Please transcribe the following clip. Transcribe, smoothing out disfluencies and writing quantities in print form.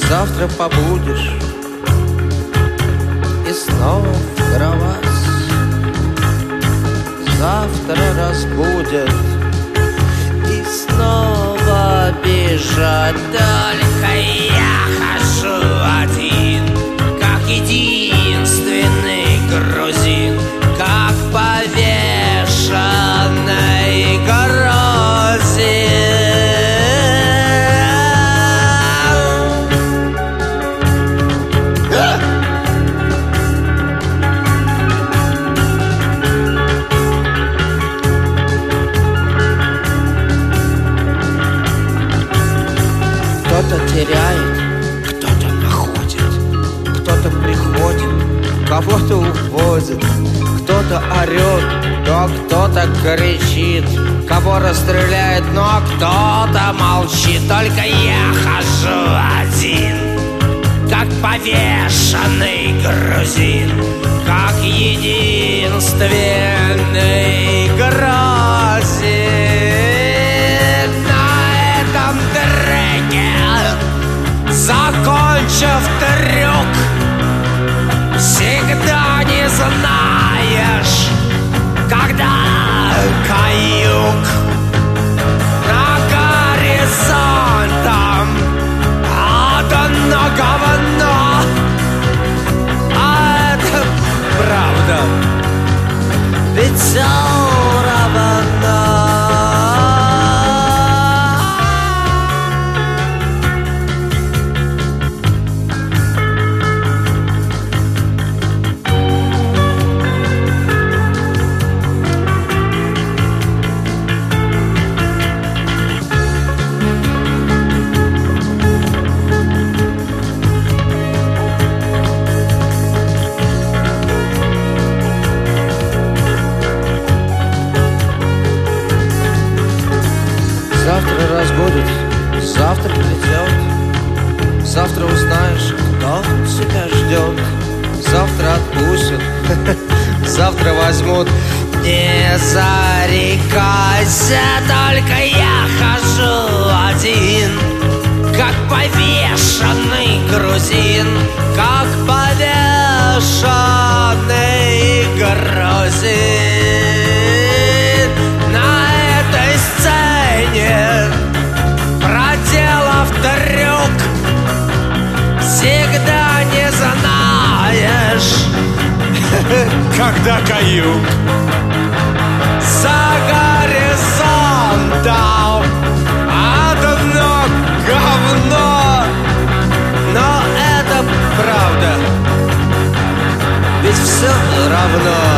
Завтра побудешь и снова в кровать. Завтра разбудят и снова бежать. Только я хожу один, как единственный грузин, как повешенный грузин. Кто-то теряет, кто-то находит, кто-то приходит, кого-то увозит, кто-то орет, то кто-то кричит, кого расстреляет, но кто-то молчит. Только я хожу один, как повешенный грузин, как единственный грузин. На этом треке, закончив трюк, всегда не знаешь, когда каюк на горизонтом одно говно. А это правда, ведь все равно. Завтра разбудит, завтра придет, завтра узнаешь, кто тебя ждет. Завтра отпустят, завтра возьмут. Не зарекайся, только я хожу один, как повешенный грузин, как повешенный грузин. На этой сцене, проделав трюк, всегда не знаешь, когда каюк за горизонтом одно говно. Но это правда, ведь все равно.